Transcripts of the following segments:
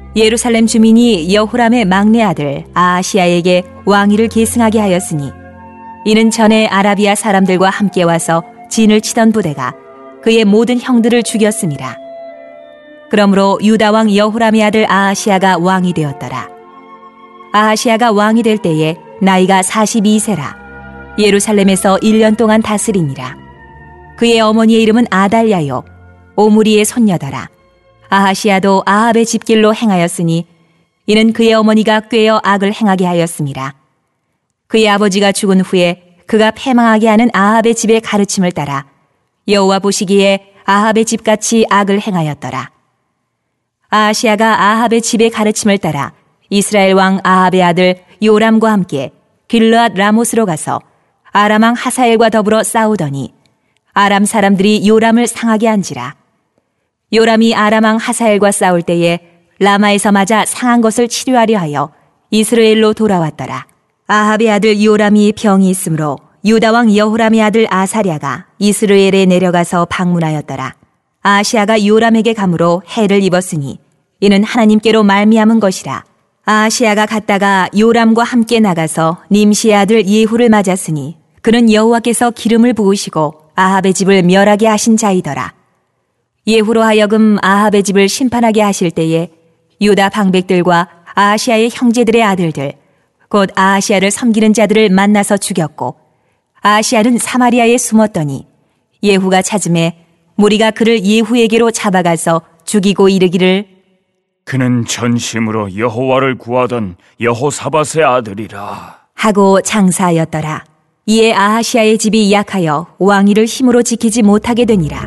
예루살렘 주민이 여호람의 막내 아들 아하시야에게 왕위를 계승하게 하였으니 이는 전에 아라비아 사람들과 함께 와서 진을 치던 부대가 그의 모든 형들을 죽였음이라. 그러므로 유다 왕 여호람의 아들 아하시야가 왕이 되었더라. 아하시야가 왕이 될 때에 나이가 42세라. 예루살렘에서 1년 동안 다스리니라. 그의 어머니의 이름은 아달랴요 오므리의 손녀더라. 아하시야도 아합의 집길로 행하였으니 이는 그의 어머니가 꾀어 악을 행하게 하였음이라. 그의 아버지가 죽은 후에 그가 패망하게 하는 아합의 집의 가르침을 따라 여호와 보시기에 아합의 집같이 악을 행하였더라. 아하시야가 아합의 집의 가르침을 따라 이스라엘 왕 아합의 아들 요람과 함께 길르앗 라못으로 가서 아람 왕 하사엘과 더불어 싸우더니 아람 사람들이 요람을 상하게 한지라. 요람이 아람 왕 하사엘과 싸울 때에 라마에서 맞아 상한 것을 치료하려 하여 이스라엘로 돌아왔더라. 아합의 아들 요람이 병이 있으므로 유다 왕 여호람의 아들 아사랴가 이스라엘에 내려가서 방문하였더라. 아하시야가 요람에게 감으로 해를 입었으니 이는 하나님께로 말미암은 것이라. 아하시야가 갔다가 요람과 함께 나가서 님시의 아들 예후를 맞았으니 그는 여호와께서 기름을 부으시고 아합의 집을 멸하게 하신 자이더라. 예후로 하여금 아합의 집을 심판하게 하실 때에 유다 방백들과 아하시야의 형제들의 아들들 곧 아하시야를 섬기는 자들을 만나서 죽였고 아하시야는 사마리아에 숨었더니 예후가 찾음에 무리가 그를 예후에게로 잡아가서 죽이고 이르기를 그는 전심으로 여호와를 구하던 여호사밧의 아들이라 하고 장사하였더라. 이에 아하시야의 집이 약하여 왕위를 힘으로 지키지 못하게 되니라.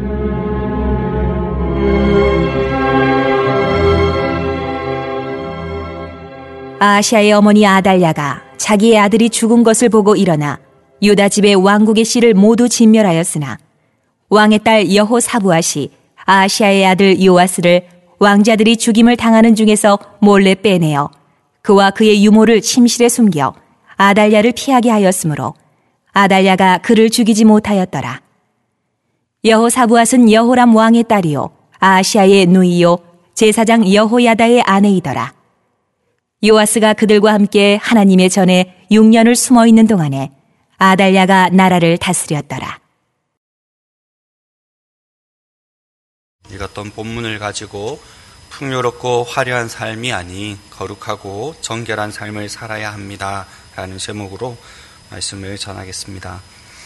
아하시야의 어머니 아달랴가 자기의 아들이 죽은 것을 보고 일어나 유다 집의 왕국의 씨를 모두 진멸하였으나 왕의 딸 여호사부앗이 아하시야의 아들 요아스를 왕자들이 죽임을 당하는 중에서 몰래 빼내어 그와 그의 유모를 침실에 숨겨 아달랴를 피하게 하였으므로 아달랴가 그를 죽이지 못하였더라. 여호사부앗은 여호람 왕의 딸이요 아하시야의 누이요 제사장 여호야다의 아내이더라. 요아스가 그들과 함께 하나님의 전에 6년을 숨어 있는 동안에 아달랴가 나라를 다스렸더라. 읽었던 본문을 가지고 풍요롭고 화려한 삶이 아닌 거룩하고 정결한 삶을 살아야 합니다 라는 제목으로 말씀을 전하겠습니다.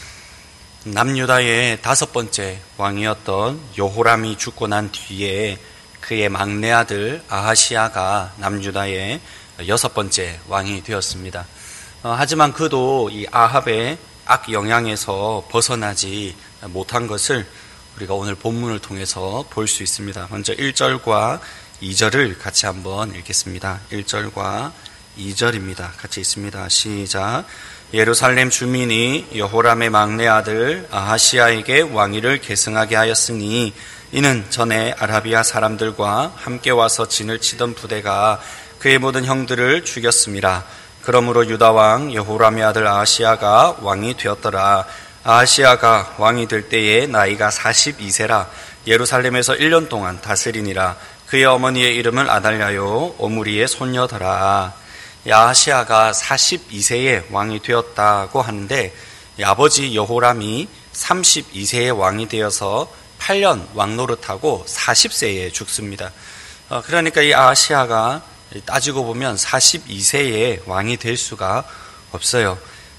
남유다의 5번째 왕이었던 여호람이 죽고 난 뒤에 그의 막내 아들 아하시야가 남유다의 6번째 왕이 되었습니다. 하지만 그도 이 아합의 악 영향에서 벗어나지 못한 것을 우리가 오늘 본문을 통해서 볼 수 있습니다. 먼저 1절과 2절을 같이 한번 읽겠습니다. 1절과 2절입니다. 같이 읽습니다. 시작. 예루살렘 주민이 여호람의 막내 아들 아하시야에게 왕위를 계승하게 하였으니 이는 전에 아라비아 사람들과 함께 와서 진을 치던 부대가 그의 모든 형들을 죽였음이라. 그러므로 유다 왕 여호람의 아들 아하시야가 왕이 되었더라. 아하시야가 왕이 될 때에 나이가 42세라. 예루살렘에서 1년 동안 다스리니라. 그의 어머니의 이름은 아달랴요 오므리의 손녀더라. 아하시야가 42세에 왕이 되었다고 하는데 아버지 여호람이 32세에 왕이 되어서 8년 왕노릇하고 40세에 죽습니다. 그러니까 이 아하시야가 따지고 보면 42세에 왕이 될 수가 없어요.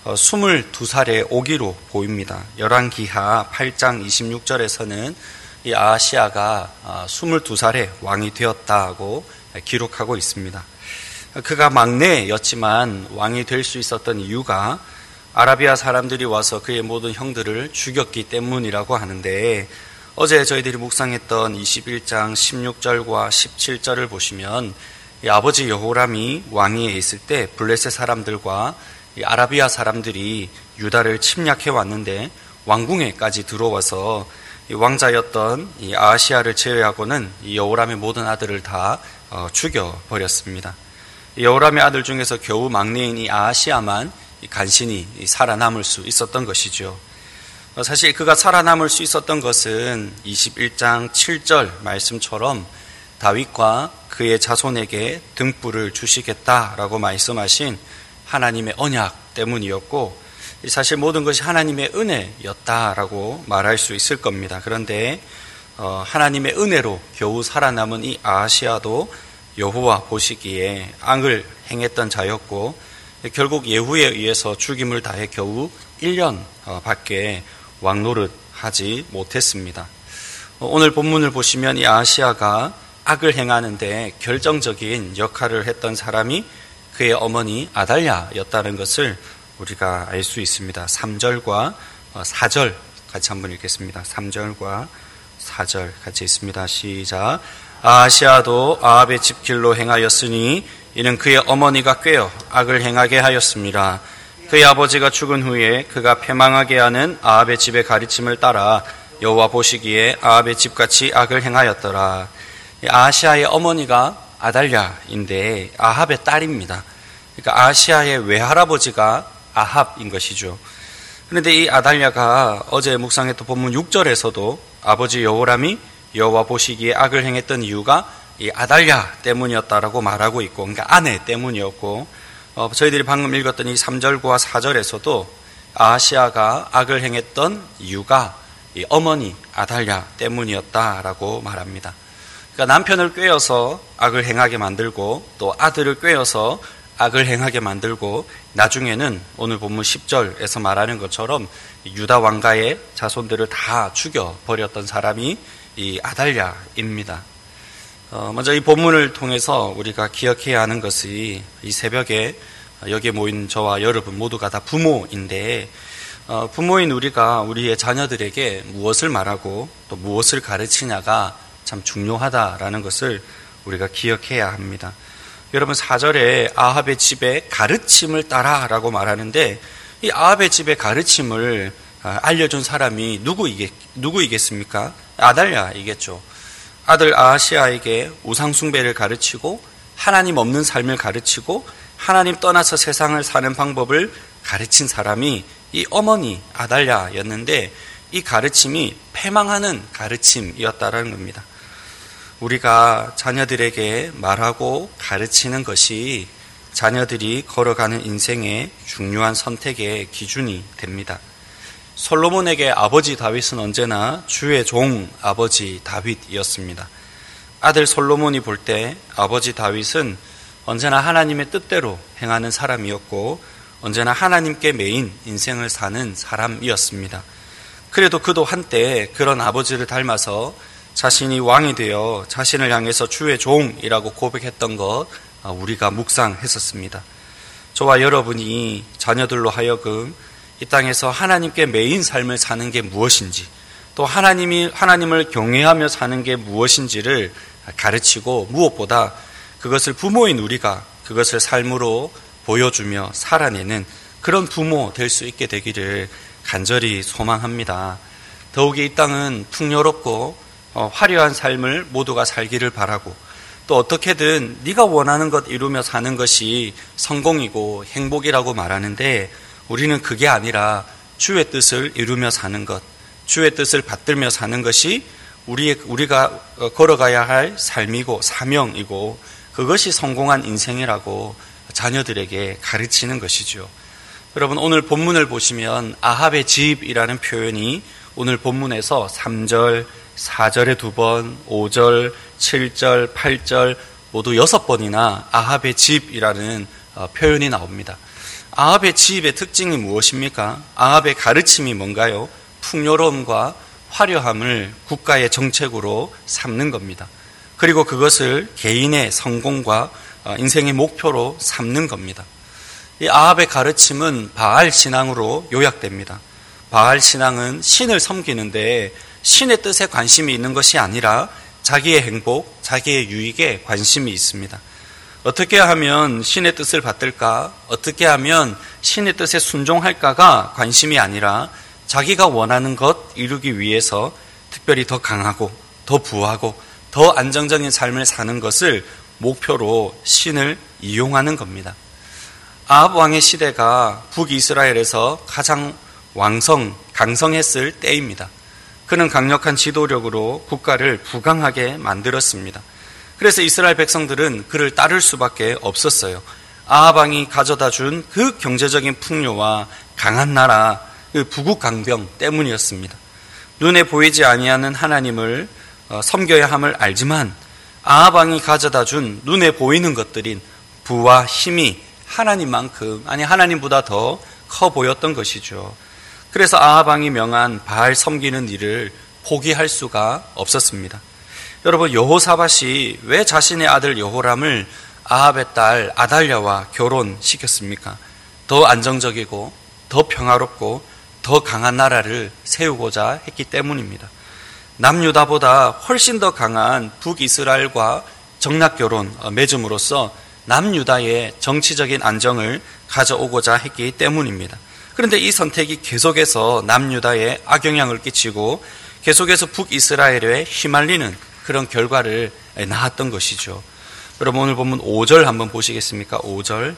22살의 오기로 보입니다. 열왕기하 8장 26절에서는 이 아하시야가 22살에 왕이 되었다고 기록하고 있습니다. 그가 막내였지만 왕이 될 수 있었던 이유가 아라비아 사람들이 와서 그의 모든 형들을 죽였기 때문이라고 하는데 어제 저희들이 묵상했던 21장 16절과 17절을 보시면 이 아버지 여호람이 왕위에 있을 때 블레셋 사람들과 이 아라비아 사람들이 유다를 침략해 왔는데 왕궁에까지 들어와서 이 왕자였던 이 아하시야를 제외하고는 이 여호람의 모든 아들을 다 죽여버렸습니다. 여호람의 아들 중에서 겨우 막내인 이 아하시야만 간신히 살아남을 수 있었던 것이죠. 사실 그가 살아남을 수 있었던 것은 21장 7절 말씀처럼 다윗과 그의 자손에게 등불을 주시겠다라고 말씀하신 하나님의 언약 때문이었고, 사실 모든 것이 하나님의 은혜였다라고 말할 수 있을 겁니다. 그런데 하나님의 은혜로 겨우 살아남은 이 아하시아도 여호와 보시기에 악을 행했던 자였고, 결국 예후에 의해서 죽임을 당해 겨우 1년 밖에 왕노릇하지 못했습니다. 오늘 본문을 보시면 이 아하시아가 악을 행하는데 결정적인 역할을 했던 사람이 그의 어머니 아달랴였다는 것을 우리가 알 수 있습니다. 3절과 4절 같이 한번 읽겠습니다. 3절과 4절 같이 있습니다. 시작. 아하시아도 아합의 집 길로 행하였으니 이는 그의 어머니가 꾀어 악을 행하게 하였습니다. 그의 아버지가 죽은 후에 그가 패망하게 하는 아합의 집의 가르침을 따라 여호와 보시기에 아합의 집같이 악을 행하였더라. 아하시아의 어머니가 아달랴인데 아합의 딸입니다. 그러니까 아하시아의 외할아버지가 아합인 것이죠. 그런데 이 아달랴가 어제 묵상했던 본문 6절에서도 아버지 여호람이 여호와 보시기에 악을 행했던 이유가 이 아달랴 때문이었다라고 말하고 있고, 그러니까 아내 때문이었고, 저희들이 방금 읽었던 이 3절과 4절에서도 아하시아가 악을 행했던 이유가 이 어머니 아달랴 때문이었다라고 말합니다. 그러니까 남편을 꾀어서 악을 행하게 만들고, 또 아들을 꾀어서 악을 행하게 만들고, 나중에는 오늘 본문 10절에서 말하는 것처럼 유다 왕가의 자손들을 다 죽여버렸던 사람이 이 아달랴입니다. 먼저 이 본문을 통해서 우리가 기억해야 하는 것이, 이 새벽에 여기에 모인 저와 여러분 모두가 다 부모인데, 부모인 우리가 우리의 자녀들에게 무엇을 말하고 또 무엇을 가르치냐가 참 중요하다라는 것을 우리가 기억해야 합니다. 여러분 4절에 아합의 집의 가르침을 따라라고 말하는데, 이 아합의 집의 가르침을 알려준 사람이 누구이겠습니까? 아달랴이겠죠. 아들 아하시아에게 우상숭배를 가르치고 하나님 없는 삶을 가르치고 하나님 떠나서 세상을 사는 방법을 가르친 사람이 이 어머니 아달랴였는데, 이 가르침이 패망하는 가르침이었다라는 겁니다. 우리가 자녀들에게 말하고 가르치는 것이 자녀들이 걸어가는 인생의 중요한 선택의 기준이 됩니다. 솔로몬에게 아버지 다윗은 언제나 주의 종 아버지 다윗이었습니다. 아들 솔로몬이 볼 때 아버지 다윗은 언제나 하나님의 뜻대로 행하는 사람이었고, 언제나 하나님께 매인 인생을 사는 사람이었습니다. 그래도 그도 한때 그런 아버지를 닮아서 자신이 왕이 되어 자신을 향해서 주의 종이라고 고백했던 것 우리가 묵상했었습니다. 저와 여러분이 자녀들로 하여금 이 땅에서 하나님께 매인 삶을 사는 게 무엇인지, 또 하나님을 경외하며 사는 게 무엇인지를 가르치고, 무엇보다 그것을 부모인 우리가 그것을 삶으로 보여주며 살아내는 그런 부모 될 수 있게 되기를 간절히 소망합니다. 더욱이 이 땅은 풍요롭고 화려한 삶을 모두가 살기를 바라고, 또 어떻게든 네가 원하는 것 이루며 사는 것이 성공이고 행복이라고 말하는데, 우리는 그게 아니라 주의 뜻을 이루며 사는 것, 주의 뜻을 받들며 사는 것이 우리가 걸어가야 할 삶이고 사명이고, 그것이 성공한 인생이라고 자녀들에게 가르치는 것이죠. 여러분, 오늘 본문을 보시면 아합의 집이라는 표현이 오늘 본문에서 3절, 4절에 2번, 5절, 7절, 8절 모두 6번이나 아합의 집이라는 표현이 나옵니다. 아합의 집의 특징이 무엇입니까? 아합의 가르침이 뭔가요? 풍요로움과 화려함을 국가의 정책으로 삼는 겁니다. 그리고 그것을 개인의 성공과 인생의 목표로 삼는 겁니다. 이 아합의 가르침은 바알 신앙으로 요약됩니다. 바알 신앙은 신을 섬기는데 신의 뜻에 관심이 있는 것이 아니라 자기의 행복, 자기의 유익에 관심이 있습니다. 어떻게 하면 신의 뜻을 받들까? 어떻게 하면 신의 뜻에 순종할까가 관심이 아니라 자기가 원하는 것 이루기 위해서 특별히 더 강하고 더 부하고 더 안정적인 삶을 사는 것을 목표로 신을 이용하는 겁니다. 아합 왕의 시대가 북이스라엘에서 가장 강성했을 때입니다. 그는 강력한 지도력으로 국가를 부강하게 만들었습니다. 그래서 이스라엘 백성들은 그를 따를 수밖에 없었어요. 아합 왕이 가져다 준 그 경제적인 풍요와 강한 나라, 그 부국 강병 때문이었습니다. 눈에 보이지 아니하는 하나님을 섬겨야 함을 알지만 아합 왕이 가져다 준 눈에 보이는 것들인 부와 힘이 하나님만큼, 아니 하나님보다 더 커 보였던 것이죠. 그래서 아합 왕이 명한 바알 섬기는 일을 포기할 수가 없었습니다. 여러분, 여호사밧이 왜 자신의 아들 여호람을 아합의 딸 아달랴와 결혼시켰습니까? 더 안정적이고 더 평화롭고 더 강한 나라를 세우고자 했기 때문입니다. 남유다보다 훨씬 더 강한 북이스라엘과 정락결혼 맺음으로써 남유다의 정치적인 안정을 가져오고자 했기 때문입니다. 그런데 이 선택이 계속해서 남유다에 악영향을 끼치고 계속해서 북이스라엘에 휘말리는 그런 결과를 낳았던 것이죠. 여러분, 오늘 본문 5절 한번 보시겠습니까? 5절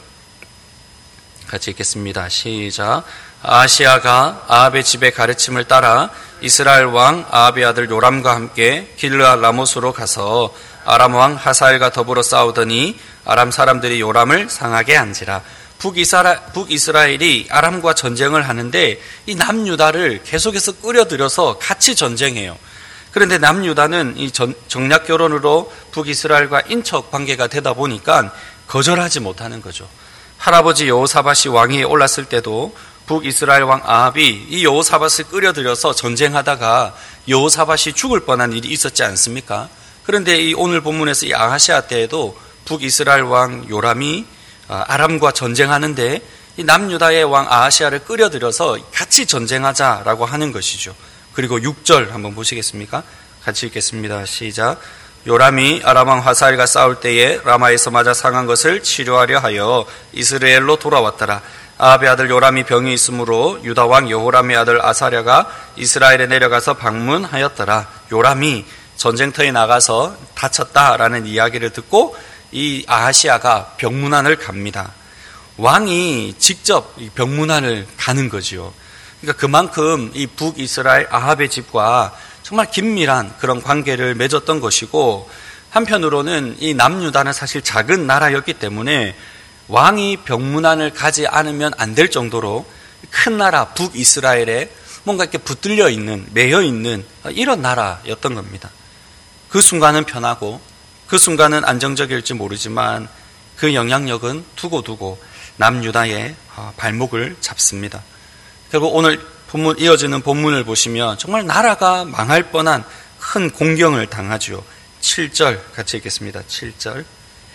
같이 읽겠습니다. 시작. 아하시야가 아합의 집의 가르침을 따라 이스라엘 왕 아합의 아들 요람과 함께 길르앗 라못으로 가서 아람 왕 하사엘과 더불어 싸우더니 아람 사람들이 요람을 상하게 한지라. 북이스라엘이 아람과 전쟁을 하는데 이 남유다를 계속해서 끌어들여서 같이 전쟁해요. 그런데 남유다는 이 정략 결혼으로 북이스라엘과 인척 관계가 되다 보니까 거절하지 못하는 거죠. 할아버지 여호사밧이 왕위에 올랐을 때도 북이스라엘 왕 아합이 이 여호사밧을 끌어들여서 전쟁하다가 여호사밧이 죽을 뻔한 일이 있었지 않습니까? 그런데 이 오늘 본문에서 이 아하시아 때에도 북이스라엘 왕 요람이 아람과 전쟁하는데 이 남유다의 왕 아하시아를 끌어들여서 같이 전쟁하자라고 하는 것이죠. 그리고 6절 한번 보시겠습니까? 같이 읽겠습니다. 시작. 요람이 아람 왕 하사엘과 싸울 때에 라마에서 맞아 상한 것을 치료하려 하여 이스라엘로 돌아왔더라. 아합의 아들 요람이 병이 있으므로 유다 왕 여호람의 아들 아사랴가 이스라엘에 내려가서 방문하였더라. 요람이 전쟁터에 나가서 다쳤다라는 이야기를 듣고 이 아하시아가 병문안을 갑니다. 왕이 직접 병문안을 가는 거지요. 그러니까 그만큼 이 북이스라엘 아합의 집과 정말 긴밀한 그런 관계를 맺었던 것이고, 한편으로는 이 남유다는 사실 작은 나라였기 때문에 왕이 병문안을 가지 않으면 안 될 정도로 큰 나라 북이스라엘에 뭔가 이렇게 붙들려 있는, 매여 있는 이런 나라였던 겁니다. 그 순간은 편하고 그 순간은 안정적일지 모르지만 그 영향력은 두고두고 남유다의 발목을 잡습니다. 결국 오늘 본문, 이어지는 본문을 보시면 정말 나라가 망할 뻔한 큰 공경을 당하죠. 7절 같이 읽겠습니다. 7절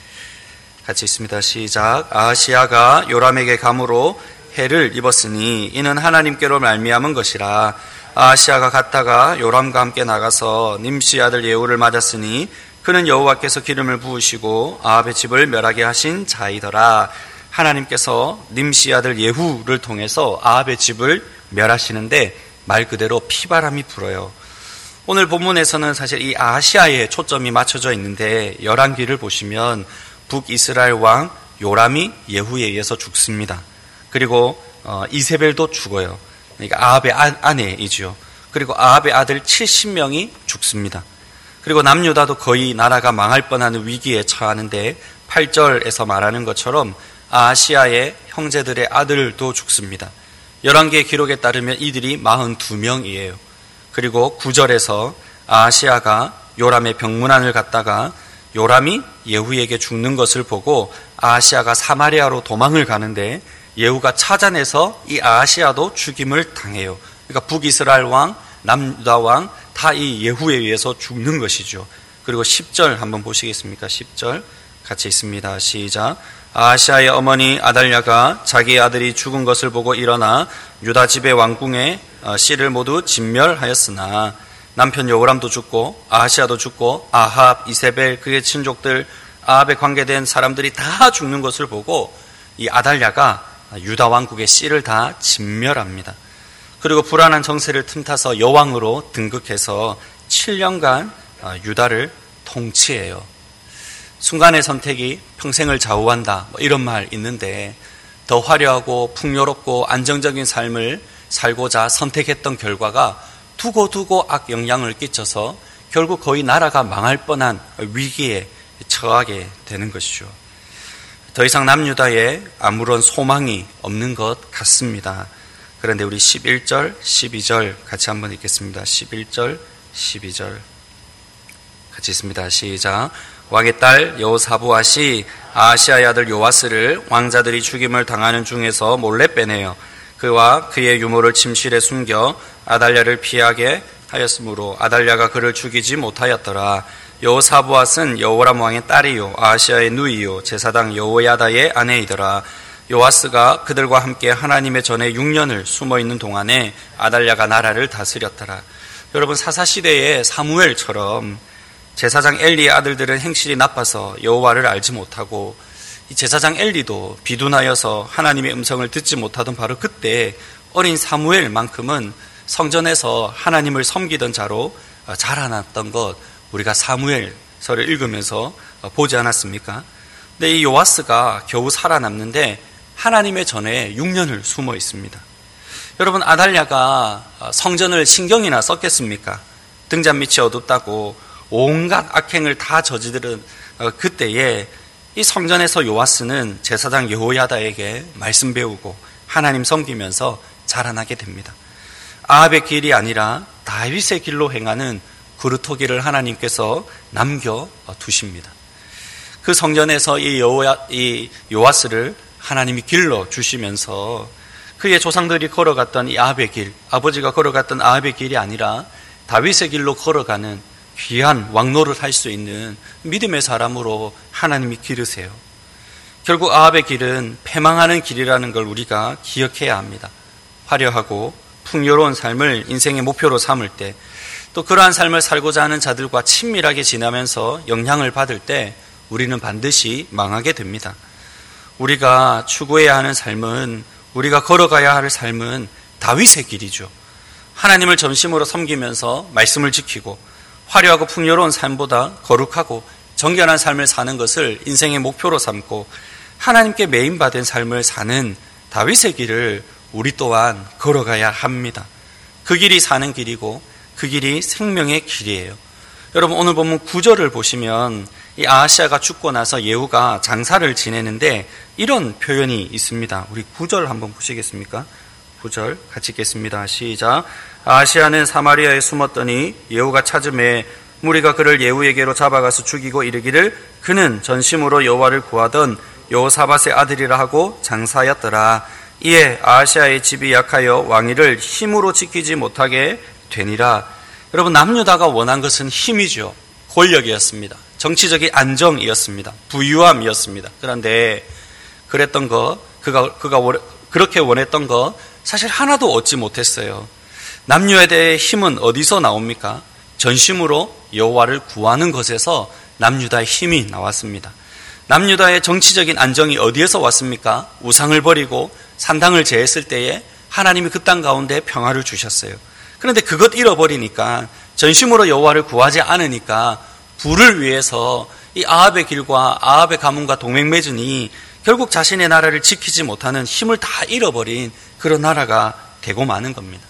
같이 읽습니다. 시작. 아하시야가 요람에게 감으로 해를 입었으니 이는 하나님께로 말미암은 것이라. 아하시야가 갔다가 요람과 함께 나가서 님시 아들 예후를 맞았으니 그는 여호와께서 기름을 부으시고 아합의 집을 멸하게 하신 자이더라. 하나님께서 님시 아들 예후를 통해서 아합의 집을 멸하시는데 말 그대로 피바람이 불어요. 오늘 본문에서는 사실 이 아하시아에 초점이 맞춰져 있는데 열왕기를 보시면 북이스라엘 왕 요람이 예후에 의해서 죽습니다. 그리고 이세벨도 죽어요. 그러니까 아합의 아내이죠. 그리고 아합의 아들 70명이 죽습니다. 그리고 남유다도 거의 나라가 망할 뻔한 위기에 처하는데 8절에서 말하는 것처럼 아하시아의 형제들의 아들도 죽습니다. 열왕기의 기록에 따르면 이들이 42명이에요. 그리고 9절에서 아하시아가 요람의 병문안을 갔다가 요람이 예후에게 죽는 것을 보고 아하시아가 사마리아로 도망을 가는데 예후가 찾아내서 이 아하시아도 죽임을 당해요. 그러니까 북이스라엘 왕, 남유다 왕 다 이 예후에 의해서 죽는 것이죠. 그리고 10절 한번 보시겠습니까? 10절 같이 있습니다. 시작. 아하시아의 어머니 아달랴가 자기의 아들이 죽은 것을 보고 일어나 유다 집의 왕궁에 씨를 모두 진멸하였으나 남편 여호람도 죽고 아하시아도 죽고 아합, 이세벨, 그의 친족들, 아합에 관계된 사람들이 다 죽는 것을 보고 이 아달랴가 유다 왕국의 씨를 다 진멸합니다. 그리고 불안한 정세를 틈타서 여왕으로 등극해서 7년간 유다를 통치해요. 순간의 선택이 평생을 좌우한다, 이런 말 있는데 더 화려하고 풍요롭고 안정적인 삶을 살고자 선택했던 결과가 두고두고 악영향을 끼쳐서 결국 거의 나라가 망할 뻔한 위기에 처하게 되는 것이죠. 더 이상 남유다에 아무런 소망이 없는 것 같습니다. 그런데 우리 11절, 12절 같이 한번 읽겠습니다. 11절, 12절 같이 있습니다. 시작. 왕의 딸 여호사부앗이 아하시아의 아들 요아스를 왕자들이 죽임을 당하는 중에서 몰래 빼내어 그와 그의 유모를 침실에 숨겨 아달랴를 피하게 하였으므로 아달랴가 그를 죽이지 못하였더라. 여호사부앗은 여호람 왕의 딸이요 아하시아의 누이요 제사장 여호야다의 아내이더라. 요아스가 그들과 함께 하나님의 전에 6년을 숨어있는 동안에 아달랴가 나라를 다스렸더라. 여러분, 사사시대의 사무엘처럼 제사장 엘리의 아들들은 행실이 나빠서 여호와를 알지 못하고 이 제사장 엘리도 비둔하여서 하나님의 음성을 듣지 못하던 바로 그때 어린 사무엘만큼은 성전에서 하나님을 섬기던 자로 자라났던 것 우리가 사무엘서를 읽으면서 보지 않았습니까? 근데 이 요아스가 겨우 살아남는데 하나님의 전에 6년을 숨어 있습니다. 여러분, 아달랴가 성전을 신경이나 썼겠습니까? 등잔 밑이 어둡다고 온갖 악행을 다 저지르는 그때에 이 성전에서 요아스는 제사장 여호야다에게 말씀 배우고 하나님 섬기면서 자라나게 됩니다. 아합의 길이 아니라 다윗의 길로 행하는 그루터기를 하나님께서 남겨두십니다. 그 성전에서 이 요아스를 하나님이 길러 주시면서 그의 조상들이 걸어갔던 이 아합의 길, 아버지가 걸어갔던 아합의 길이 아니라 다윗의 길로 걸어가는 귀한 왕노를 할 수 있는 믿음의 사람으로 하나님이 기르세요. 결국 아합의 길은 패망하는 길이라는 걸 우리가 기억해야 합니다. 화려하고 풍요로운 삶을 인생의 목표로 삼을 때, 또 그러한 삶을 살고자 하는 자들과 친밀하게 지나면서 영향을 받을 때 우리는 반드시 망하게 됩니다. 우리가 추구해야 하는 삶은, 우리가 걸어가야 할 삶은 다윗의 길이죠. 하나님을 전심으로 섬기면서 말씀을 지키고 화려하고 풍요로운 삶보다 거룩하고 정결한 삶을 사는 것을 인생의 목표로 삼고 하나님께 메인받은 삶을 사는 다윗의 길을 우리 또한 걸어가야 합니다. 그 길이 사는 길이고 그 길이 생명의 길이에요. 여러분, 오늘 본문 9절을 보시면 이 아하시아가 죽고 나서 예후가 장사를 지내는데 이런 표현이 있습니다. 우리 9절 한번 보시겠습니까? 9절 같이 읽겠습니다. 시작. 아하시아는 사마리아에 숨었더니 예후가 찾음에 무리가 그를 예후에게로 잡아가서 죽이고 이르기를 그는 전심으로 여호와를 구하던 여호사밧의 아들이라 하고 장사하였더라. 이에 아하시아의 집이 약하여 왕위를 힘으로 지키지 못하게 되니라. 여러분, 남유다가 원한 것은 힘이죠. 권력이었습니다. 정치적인 안정이었습니다. 부유함이었습니다. 그런데 그랬던 거, 그가 그렇게 원했던 거 사실 하나도 얻지 못했어요. 남유다의 힘은 어디서 나옵니까? 전심으로 여호와를 구하는 것에서 남유다의 힘이 나왔습니다. 남유다의 정치적인 안정이 어디에서 왔습니까? 우상을 버리고 산당을 제했을 때에 하나님이 그 땅 가운데 평화를 주셨어요. 그런데 그것 잃어버리니까, 전심으로 여호와를 구하지 않으니까 부를 위해서 이 아합의 길과 아합의 가문과 동맹 맺으니 결국 자신의 나라를 지키지 못하는 힘을 다 잃어버린 그런 나라가 되고 마는 겁니다.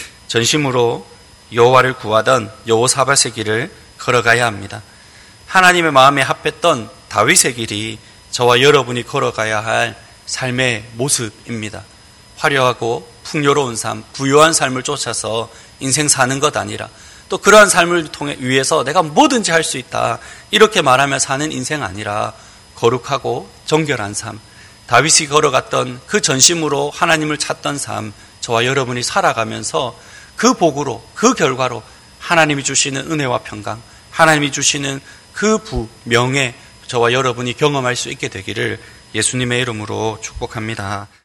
전심으로 여호와를 구하던 여호사밧의 길을 걸어가야 합니다. 하나님의 마음에 합했던 다윗의 길이 저와 여러분이 걸어가야 할 삶의 모습입니다. 화려하고 풍요로운 삶, 부유한 삶을 쫓아서 인생 사는 것 아니라, 또 그러한 삶을 위해서 내가 뭐든지 할 수 있다 이렇게 말하며 사는 인생 아니라 거룩하고 정결한 삶, 다윗이 걸어갔던 그 전심으로 하나님을 찾던 삶, 저와 여러분이 살아가면서 그 복으로, 그 결과로 하나님이 주시는 은혜와 평강, 하나님이 주시는 그 부, 명예, 저와 여러분이 경험할 수 있게 되기를 예수님의 이름으로 축복합니다.